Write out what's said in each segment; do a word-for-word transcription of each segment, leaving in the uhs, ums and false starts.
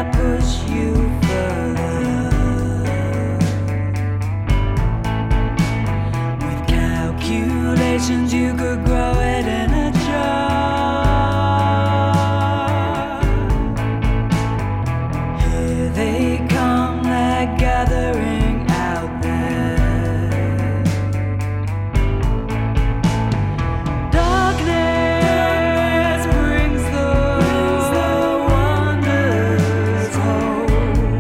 I push you further? With calculations, you could grow it in a jar. Here they come, they're gathering out there. Darkness brings the wonders home.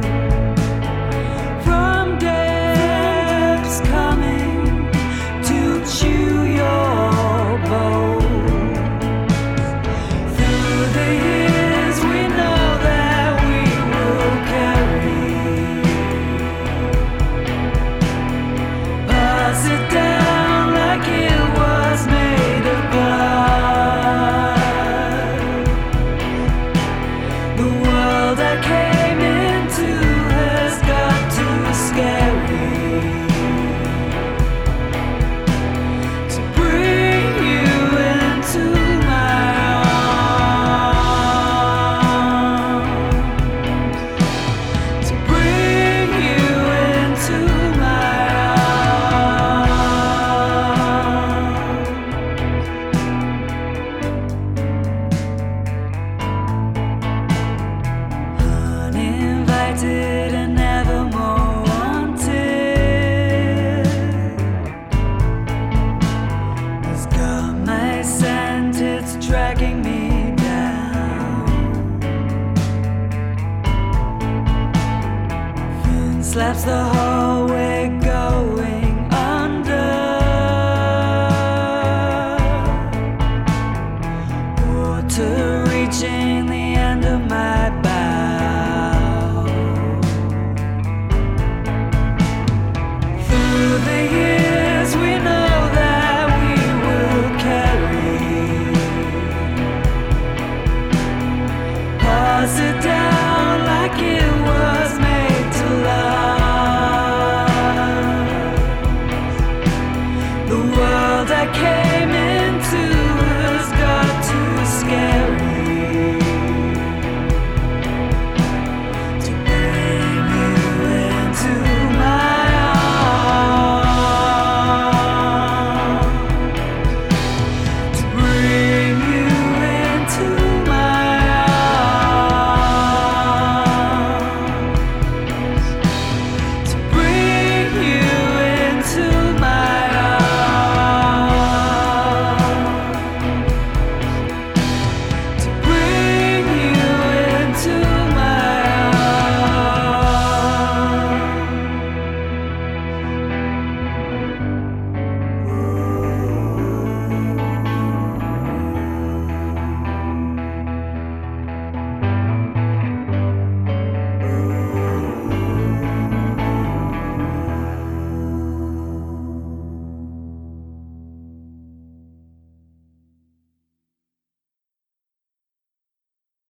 From depths coming to chew your bones. Through the years we know that we will carry. Pass it down like it was made of blood. The world I came into has got too scary to bring you into my arms. To bring you into my arms. Uninvited and never more wanted. It's got my scent, it's tracking me down. Wind slaps the hallway.